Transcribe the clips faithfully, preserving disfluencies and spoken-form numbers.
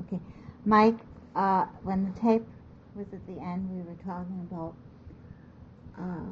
Okay. Mike, uh, when the tape was at the end, we were talking about uh,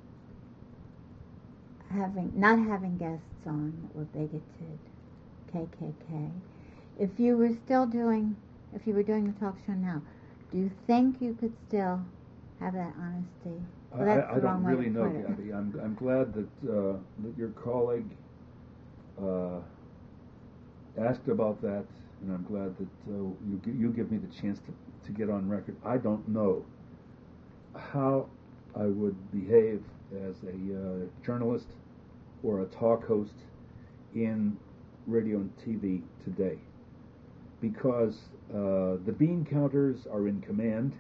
having not having guests on that were bigoted, K K K. If you were still doing, if you were doing the talk show now, do you think you could still have that honesty? Well, that's I, I the don't wrong way really to know, put it. Gabby. I'm I'm glad that uh, that your colleague uh, asked about that, and I'm glad that uh, you gi- you give me the chance to, to get on record. I don't know how I would behave as a uh, journalist or a talk host in radio and T V today, because uh, the bean counters are in command.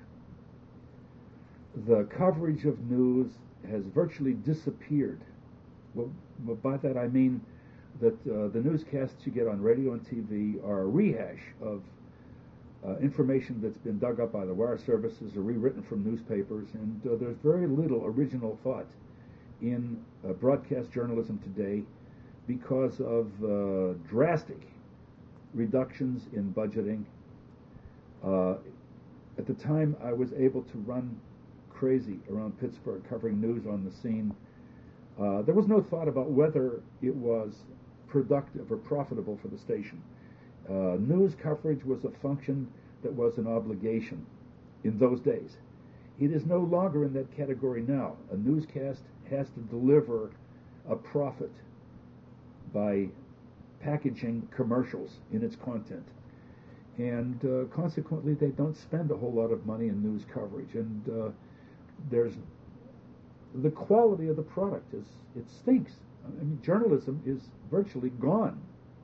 The coverage of news has virtually disappeared. Well, well, by that I mean that uh, the newscasts you get on radio and T V are a rehash of uh, information that's been dug up by the wire services or rewritten from newspapers, and uh, there's very little original thought in uh, broadcast journalism today because of uh, drastic reductions in budgeting. Uh, at the time I was able to run crazy around Pittsburgh covering news on the scene, uh, there was no thought about whether it was productive or profitable for the station. Uh, news coverage was a function that was an obligation in those days. It is no longer in that category now. A newscast has to deliver a profit by packaging commercials in its content. And uh, consequently, they don't spend a whole lot of money in news coverage. And uh, there's the quality of the product is it stinks. I mean, journalism is virtually gone,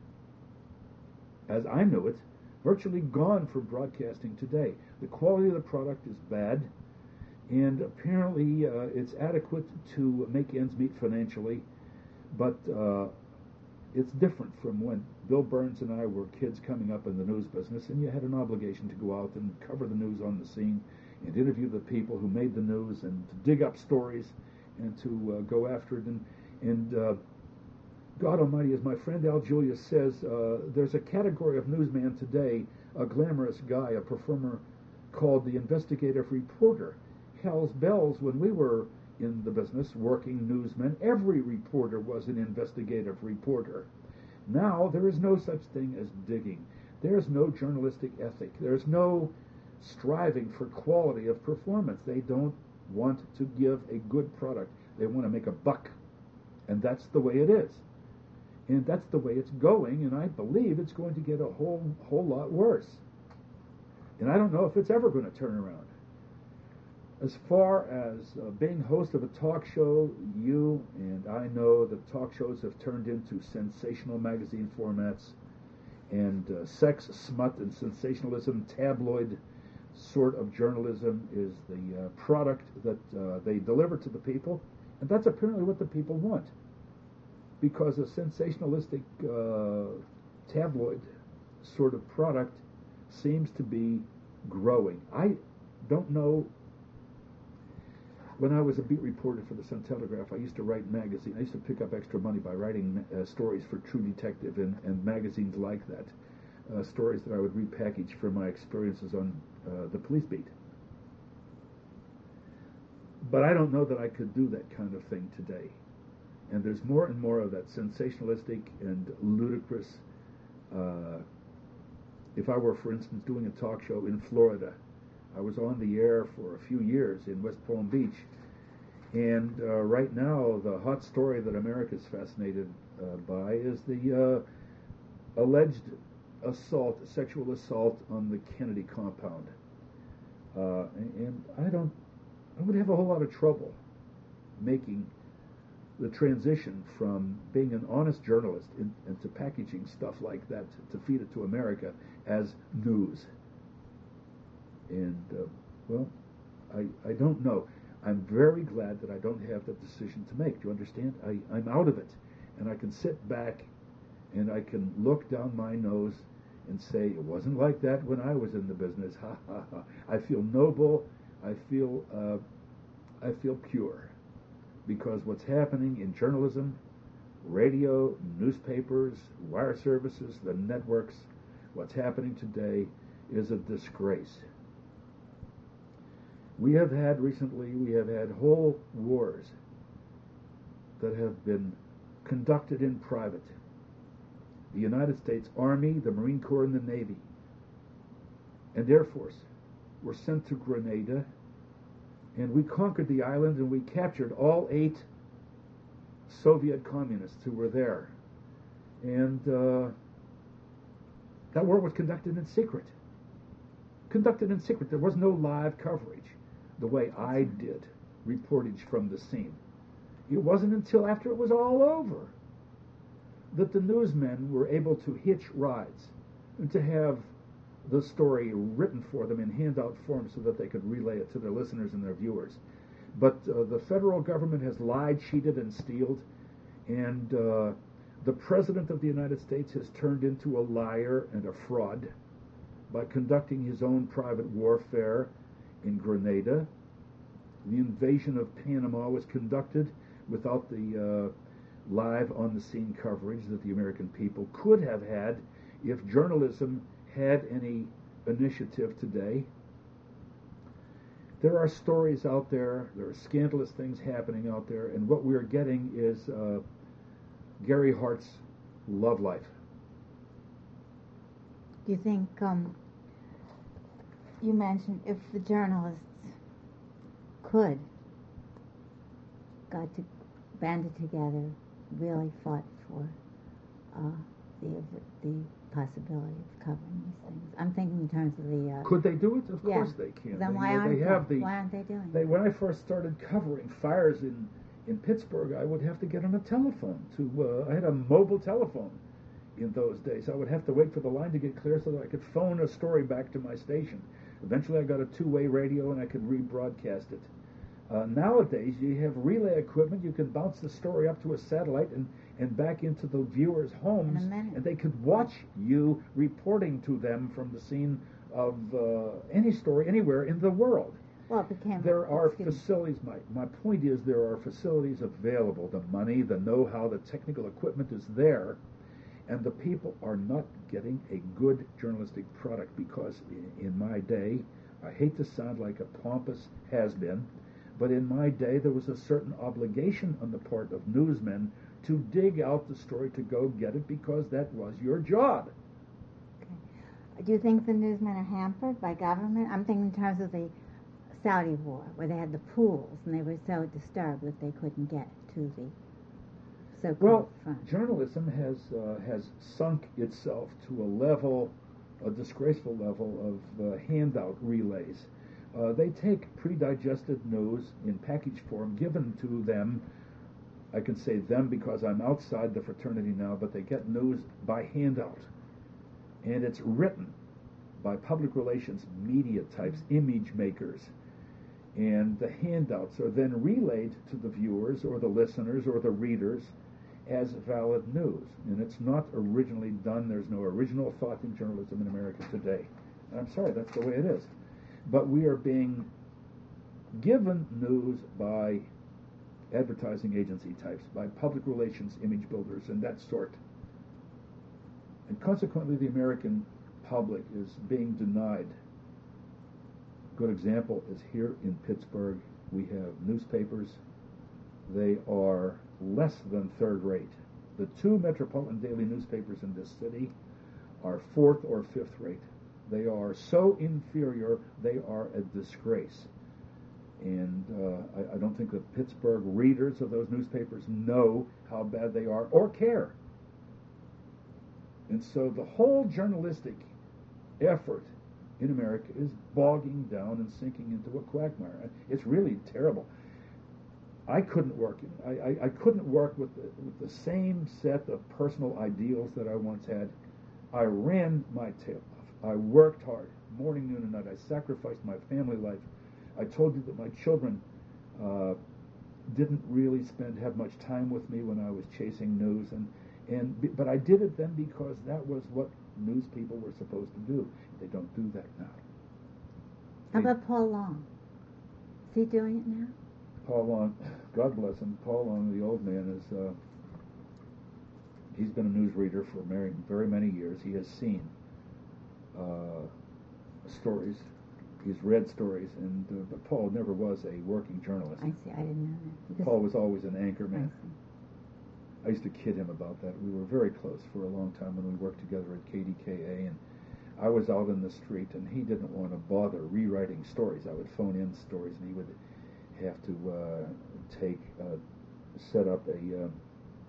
as I knew it, virtually gone from broadcasting today. The quality of the product is bad, and apparently uh, it's adequate to make ends meet financially, but uh, it's different from when Bill Burns and I were kids coming up in the news business, and you had an obligation to go out and cover the news on the scene and interview the people who made the news and to dig up stories and to uh, go after it. And, and uh, God Almighty, as my friend Al Julius says, uh, there's a category of newsman today, a glamorous guy, a performer called the investigative reporter. Hell's bells, when we were in the business, working newsmen, every reporter was an investigative reporter. Now there is no such thing as digging. There's no journalistic ethic. There's no striving for quality of performance. They don't want to give a good product. They want to make a buck. And that's the way it is. And that's the way it's going, and I believe it's going to get a whole whole lot worse. And I don't know if it's ever going to turn around. As far as uh, being host of a talk show, you and I know that talk shows have turned into sensational magazine formats, and uh, sex, smut, and sensationalism, tabloid sort of journalism is the uh, product that uh, they deliver to the people, and that's apparently what the people want, because a sensationalistic uh, tabloid sort of product seems to be growing. I don't know. When I was a beat reporter for the Sun-Telegraph, I used to write magazines. I used to pick up extra money by writing uh, stories for True Detective and, and magazines like that, uh, stories that I would repackage from my experiences on uh, the police beat. But I don't know that I could do that kind of thing today. And there's more and more of that sensationalistic and ludicrous. Uh, if I were, for instance, doing a talk show in Florida, I was on the air for a few years in West Palm Beach, and uh, right now the hot story that America's fascinated uh, by is the uh, alleged assault, sexual assault on the Kennedy compound. Uh, and, and I don't, I would have a whole lot of trouble making the transition from being an honest journalist in, into packaging stuff like that to, to feed it to America as news. And, uh, well, I, I don't know. I'm very glad that I don't have that decision to make. Do you understand? I, I'm out of it. And I can sit back and I can look down my nose and say, it wasn't like that when I was in the business. Ha, ha, ha. I feel noble. I feel, uh, I feel pure. Because what's happening in journalism, radio, newspapers, wire services, the networks, what's happening today is a disgrace. We have had recently, we have had whole wars that have been conducted in private. The United States Army, the Marine Corps, and the Navy, and Air Force were sent to Grenada, and we conquered the island, and we captured all eight Soviet communists who were there. And uh, that war was conducted in secret. Conducted in secret. There was no live coverage the way I did reportage from the scene. It wasn't until after it was all over that the newsmen were able to hitch rides and to have the story written for them in handout form so that they could relay it to their listeners and their viewers. But uh, the federal government has lied, cheated, and stealed, and uh, the President of the United States has turned into a liar and a fraud by conducting his own private warfare in Grenada. The invasion of Panama was conducted without the uh, live on-the-scene coverage that the American people could have had if journalism had any initiative today. There are stories out there, there are scandalous things happening out there, and what we're getting is uh, Gary Hart's love life. Do you think, um, you mentioned if the journalists could, got to, banded together, really fought for uh, the the possibility of covering these things. I'm thinking in terms of the... Uh, Could they do it? Of yeah. course they can. Then they, why they aren't have they? the, Why aren't they doing they, it? When I first started covering fires in, in Pittsburgh, I would have to get on a telephone to... Uh, I had a mobile telephone in those days. I would have to wait for the line to get clear so that I could phone a story back to my station. Eventually I got a two-way radio and I could rebroadcast it. Uh, nowadays, you have relay equipment. You can bounce the story up to a satellite and, and back into the viewers' homes, and they could watch you reporting to them from the scene of uh, any story anywhere in the world. Well, it became... There are facilities. My, my point is there are facilities available. The money, the know-how, the technical equipment is there, and the people are not getting a good journalistic product because in, in my day, I hate to sound like a pompous has-been, but in my day, there was a certain obligation on the part of newsmen to dig out the story, to go get it, because that was your job. Okay. Do you think the newsmen are hampered by government? I'm thinking in terms of the Saudi war, where they had the pools, and they were so disturbed that they couldn't get to the so-called well, front. Journalism has uh, has sunk itself to a level, a disgraceful level of uh, handout relays. Uh, they take pre-digested news in package form given to them. I can say them because I'm outside the fraternity now, but they get news by handout. And it's written by public relations media types, image makers. And the handouts are then relayed to the viewers or the listeners or the readers as valid news. And it's not originally done. There's no original thought in journalism in America today. And I'm sorry, that's the way it is. But we are being given news by advertising agency types, by public relations image builders and that sort. And consequently, the American public is being denied. A good example is here in Pittsburgh. We have newspapers. They are less than third rate. The two metropolitan daily newspapers in this city are fourth or fifth rate. They are so inferior, they are a disgrace. And uh, I, I don't think that Pittsburgh readers of those newspapers know how bad they are or care. And so the whole journalistic effort in America is bogging down and sinking into a quagmire. It's really terrible. I couldn't work in I, I, I couldn't work with the, with the same set of personal ideals that I once had. I ran my tail off. I worked hard, morning, noon, and night. I sacrificed my family life. I told you that my children uh, didn't really spend have much time with me when I was chasing news, and and but I did it then because that was what news people were supposed to do. They don't do that now. How They, about Paul Long? Is he doing it now? Paul Long, God bless him. Paul Long, the old man, is uh, he's been a newsreader for very, very many years. He has seen Uh, stories. He's read stories, and uh, but Paul never was a working journalist. I see. I didn't know that. Because Paul was always an anchor man. I see. I used to kid him about that. We were very close for a long time when we worked together at K D K A, and I was out in the street, and he didn't want to bother rewriting stories. I would phone in stories, and he would have to uh, take, uh, set up a uh,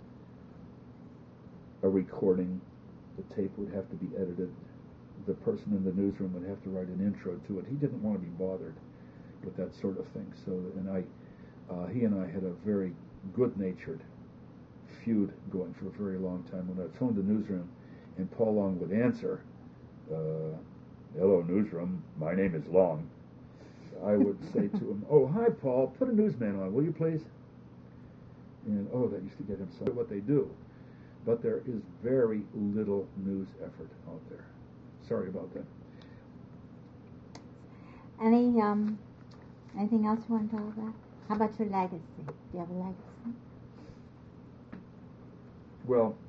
a recording. The tape would have to be edited. The person in the newsroom would have to write an intro to it. He didn't want to be bothered with that sort of thing. So, and I, uh, he and I had a very good-natured feud going for a very long time. When I phoned the newsroom, and Paul Long would answer, uh, "Hello, newsroom. My name is Long." I would say to him, "Oh, hi, Paul. Put a newsman on, will you, please?" And oh, that used to get him so. What they do, but there is very little news effort out there. Sorry about that. Any um, anything else you want to talk about? How about your legacy? Do you have a legacy? Well,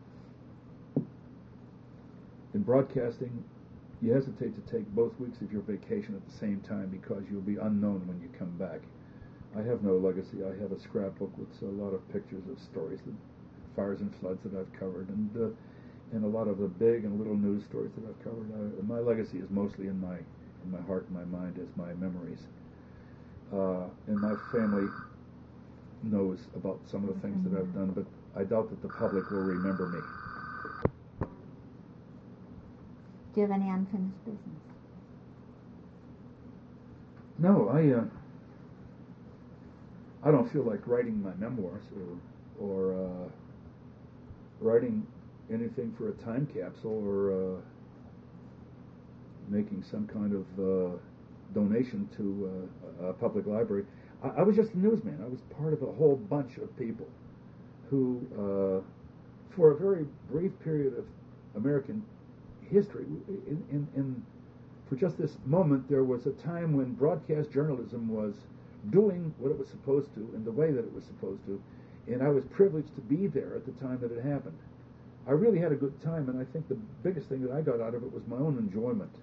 in broadcasting, you hesitate to take both weeks of your vacation at the same time because you'll be unknown when you come back. I have no legacy. I have a scrapbook with a lot of pictures of stories, the fires and floods that I've covered, and uh, and a lot of the big and little news stories that I've covered. I, my legacy is mostly in my in my heart and my mind as my memories. Uh, and my family knows about some of the things that I've done, but I doubt that the public will remember me. Do you have any unfinished business? No, I uh, I don't feel like writing my memoirs or or uh, writing anything for a time capsule or uh, making some kind of uh, donation to uh, a public library. I, I was just a newsman. I was part of a whole bunch of people who, uh, for a very brief period of American history, in, in, in for just this moment, there was a time when broadcast journalism was doing what it was supposed to in the way that it was supposed to, and I was privileged to be there at the time that it happened. I really had a good time, and I think the biggest thing that I got out of it was my own enjoyment.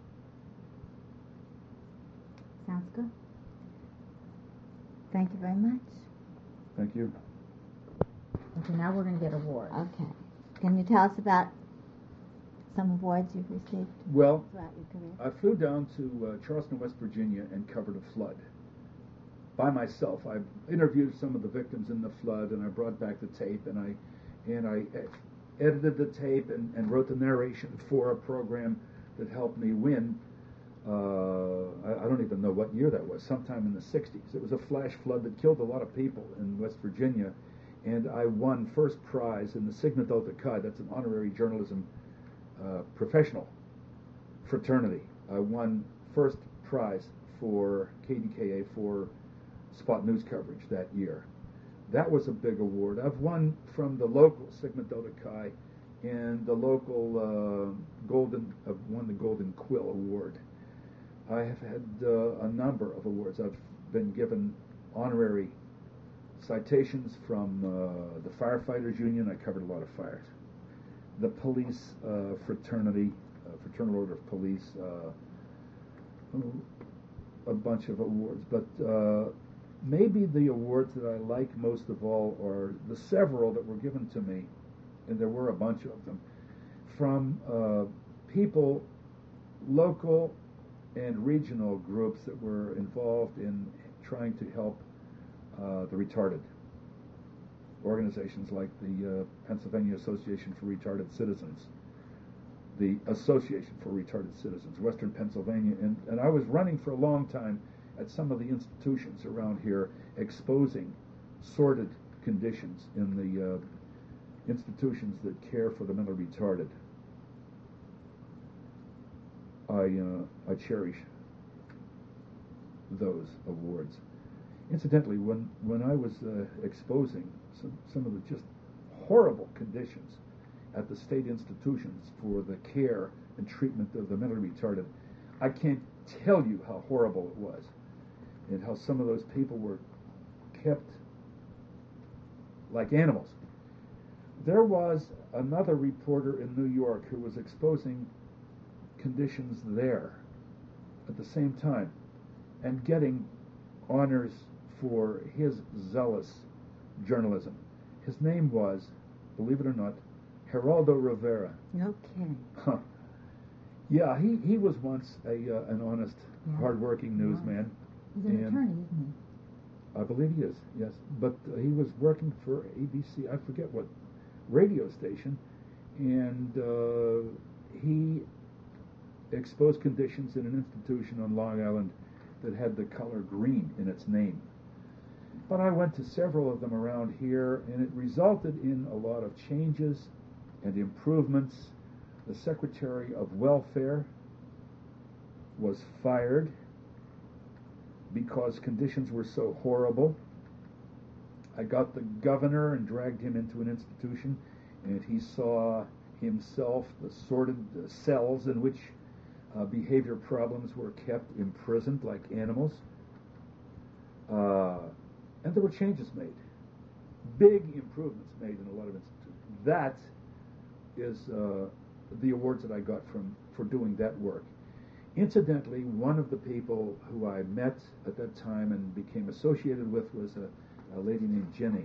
Sounds good. Thank you very much. Thank you. Okay, now we're going to get awards. Okay. Can you tell us about some awards you've received Well, throughout your career? I flew down to uh, Charleston, West Virginia, and covered a flood by myself. I interviewed some of the victims in the flood, and I brought back the tape, and I and I edited the tape and, and wrote the narration for a program that helped me win. Uh, I, I don't even know what year that was. Sometime in the sixties. It was a flash flood that killed a lot of people in West Virginia, and I won first prize in the Sigma Delta Chi. That's an honorary journalism uh, professional fraternity. I won first prize for K D K A for spot news coverage that year. That was a big award. I've won from the local Sigma Delta Chi and the local uh, Golden, I've won the Golden Quill Award. I have had uh, a number of awards. I've been given honorary citations from uh, the Firefighters Union. I covered a lot of fires. The police uh, fraternity, uh, Fraternal Order of Police, uh, a bunch of awards. But uh, maybe the awards that I like most of all are the several that were given to me, and there were a bunch of them, from uh, people, local and regional groups that were involved in trying to help uh, the retarded. Organizations like the uh, Pennsylvania Association for Retarded Citizens, the Association for Retarded Citizens, Western Pennsylvania, and, and I was running for a long time at some of the institutions around here exposing sordid conditions in the uh, institutions that care for the mentally retarded. I uh, I cherish those awards. Incidentally, when, when I was uh, exposing some, some of the just horrible conditions at the state institutions for the care and treatment of the mentally retarded, I can't tell you how horrible it was, and how some of those people were kept like animals. There was another reporter in New York who was exposing conditions there at the same time, and getting honors for his zealous journalism. His name was, believe it or not, Geraldo Rivera. Okay. Huh. Yeah, he, he was once a uh, an honest, Yeah. hardworking He was. newsman. He's an And- attorney, isn't I believe he is, yes. But uh, he was working for A B C, I forget what radio station, and uh, he exposed conditions in an institution on Long Island that had the color green in its name. But I went to several of them around here, and it resulted in a lot of changes and improvements. The Secretary of Welfare was fired because conditions were so horrible. I got the governor and dragged him into an institution, and he saw himself the sordid uh, cells in which uh, behavior problems were kept imprisoned like animals. Uh, and there were changes made, big improvements made in a lot of institutions. That is uh, the awards that I got from for doing that work. Incidentally, one of the people who I met at that time and became associated with was a, a lady named Jenny.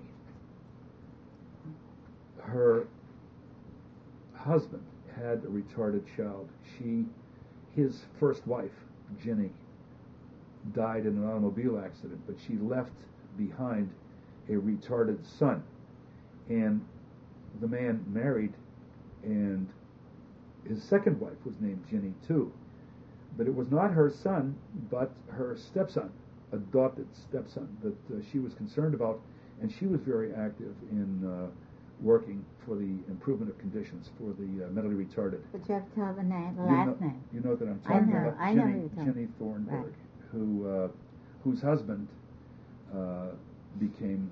Her husband had a retarded child. She, his first wife, Jenny, died in an automobile accident, but she left behind a retarded son. And the man married, and his second wife was named Jenny too. But it was not her son, but her stepson, adopted stepson, that uh, she was concerned about, and she was very active in uh, working for the improvement of conditions for the uh, mentally retarded. But you have to tell the name, the You last know, name. You know that I'm I talking know, about I know Jenny, who you're talking- Jenny Thornburg, Right. who, uh, whose husband uh, became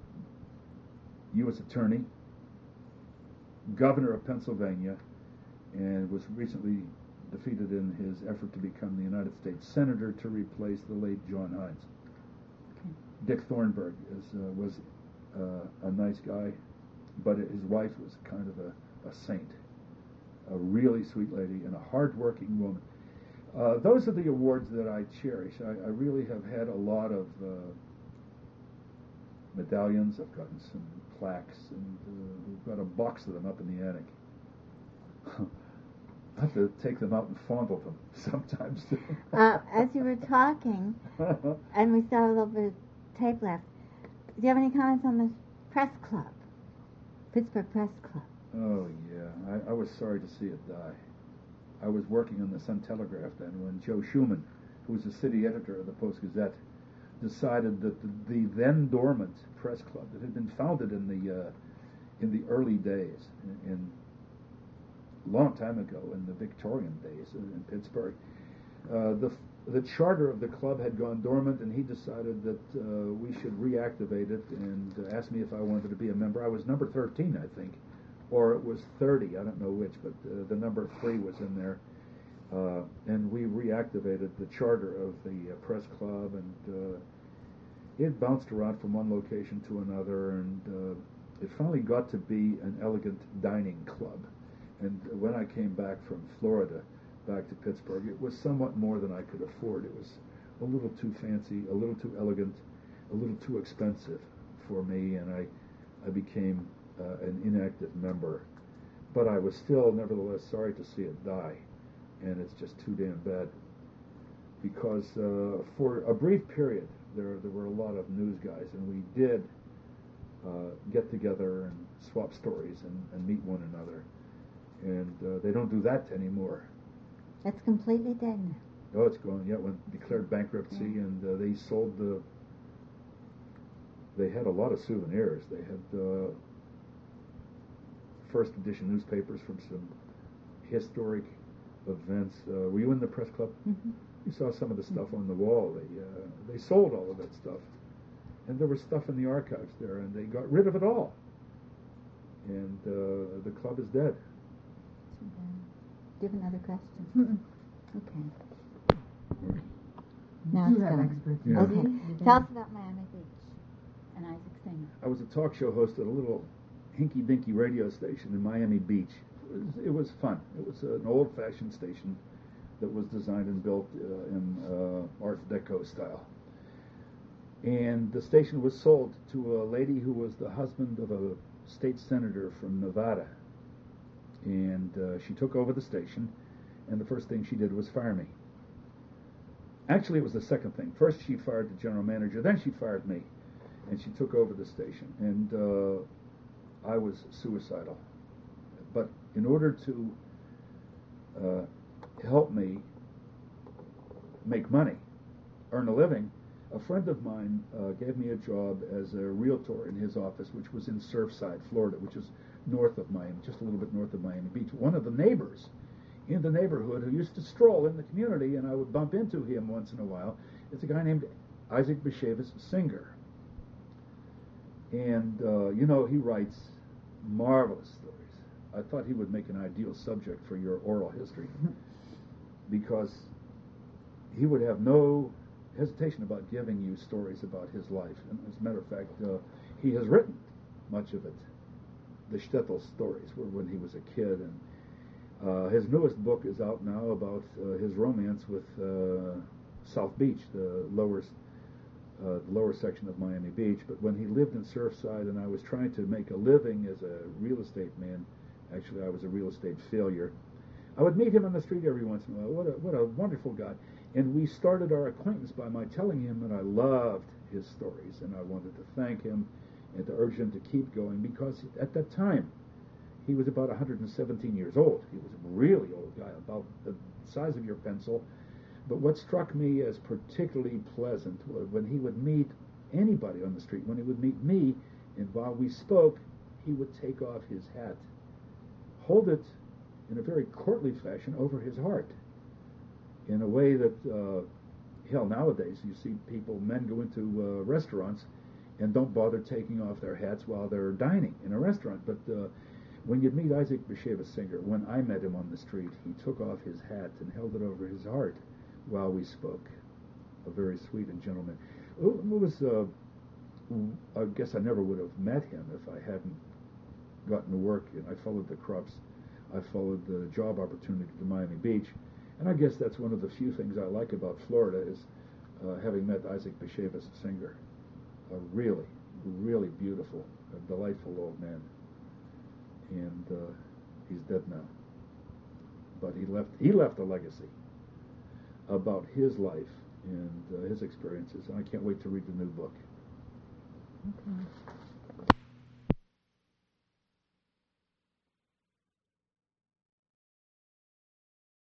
U S Attorney, Governor of Pennsylvania, and was recently defeated in his effort to become the United States Senator to replace the late John Hines. Okay. Dick Thornburg is, uh, was uh, a nice guy, but his wife was kind of a, a saint, a really sweet lady and a hard-working woman. Uh, those are the awards that I cherish. I, I really have had a lot of uh, medallions. I've gotten some plaques, and uh, we've got a box of them up in the attic. I have to take them out and fondle them sometimes. Uh, as you were talking, and we still have a little bit of tape left, do you have any comments on the press club? Pittsburgh Press Club. Oh, yeah. I, I was sorry to see it die. I was working on the Sun-Telegraph then when Joe Schumann, who was the city editor of the Post-Gazette, decided that the, the then dormant press club that had been founded in the uh, in the early days, in, in long time ago, in the Victorian days in Pittsburgh, uh, the the charter of the club had gone dormant, and he decided that uh, we should reactivate it, and uh, asked me if I wanted to be a member. I was number thirteen, I think, or it was thirty, I don't know which, but uh, the number three was in there. Uh, and we reactivated the charter of the uh, press club, and uh, it bounced around from one location to another, and uh, it finally got to be an elegant dining club. And when I came back from Florida, back to Pittsburgh, it was somewhat more than I could afford. It was a little too fancy, a little too elegant, a little too expensive for me, and I, I became uh, an inactive member. But I was still, nevertheless, sorry to see it die, and it's just too damn bad. Because uh, for a brief period, there there were a lot of news guys, and we did uh, get together and swap stories and, and meet one another. And uh, they don't do that anymore. That's completely dead now. Oh, it's gone. Yeah, when declared bankruptcy, Yeah. and uh, they sold the. They had a lot of souvenirs. They had uh, first edition newspapers from some historic events. Uh, were you in the press club? Mm-hmm. You saw some of the stuff on the wall. They uh, they sold all of that stuff, and there was stuff in the archives there, and they got rid of it all. And uh, the club is dead. Too bad. Do you have another question? Mm-mm. Okay. Now You it's have gone. expertise. Yeah. Okay. You do. Tell us about Miami Beach and Isaac Singer. I was a talk show host at a little hinky-dinky radio station in Miami Beach. It was, it was fun. It was an old-fashioned station that was designed and built uh, in uh, Art Deco style. And the station was sold to a lady who was the husband of a state senator from Nevada. And uh, she took over the station, and the first thing she did was fire me. Actually, it was the second thing. First, she fired the general manager, then she fired me, and she took over the station. And uh, I was suicidal. But in order to uh, help me make money, earn a living, a friend of mine uh, gave me a job as a realtor in his office, which was in Surfside, Florida, which is north of Miami, just a little bit north of Miami Beach. One of the neighbors in the neighborhood who used to stroll in the community, and I would bump into him once in a while, is a guy named Isaac Bashevis Singer. And, uh, you know, he writes marvelous stories. I thought he would make an ideal subject for your oral history because he would have no hesitation about giving you stories about his life. And as a matter of fact, uh, he has written much of it. The Shtetl stories were when he was a kid, and uh, his newest book is out now about uh, his romance with uh, South Beach, the lower, uh, the lower section of Miami Beach. But when he lived in Surfside, and I was trying to make a living as a real estate man, actually I was a real estate failure, I would meet him on the street every once in a while. What a what a wonderful guy. And we started our acquaintance by my telling him that I loved his stories, and I wanted to thank him and to urge him to keep going, because at that time he was about one hundred seventeen years old. He was a really old guy, about the size of your pencil. But what struck me as particularly pleasant was when he would meet anybody on the street, when he would meet me, and while we spoke, he would take off his hat, hold it in a very courtly fashion over his heart, in a way that, uh, hell, nowadays you see people, men go into uh, restaurants and don't bother taking off their hats while they're dining in a restaurant. But uh, when you'd meet Isaac Bashevis Singer, when I met him on the street, he took off his hat and held it over his heart while we spoke. A very sweet and gentleman. It was, uh, I guess I never would have met him if I hadn't gotten to work. And I followed the Krupps. I followed the job opportunity to Miami Beach. And I guess that's one of the few things I like about Florida is uh, having met Isaac Bashevis Singer. A really, really beautiful, a delightful old man. And uh, he's dead now. But he left he left a legacy about his life and uh, his experiences. And I can't wait to read the new book. Okay.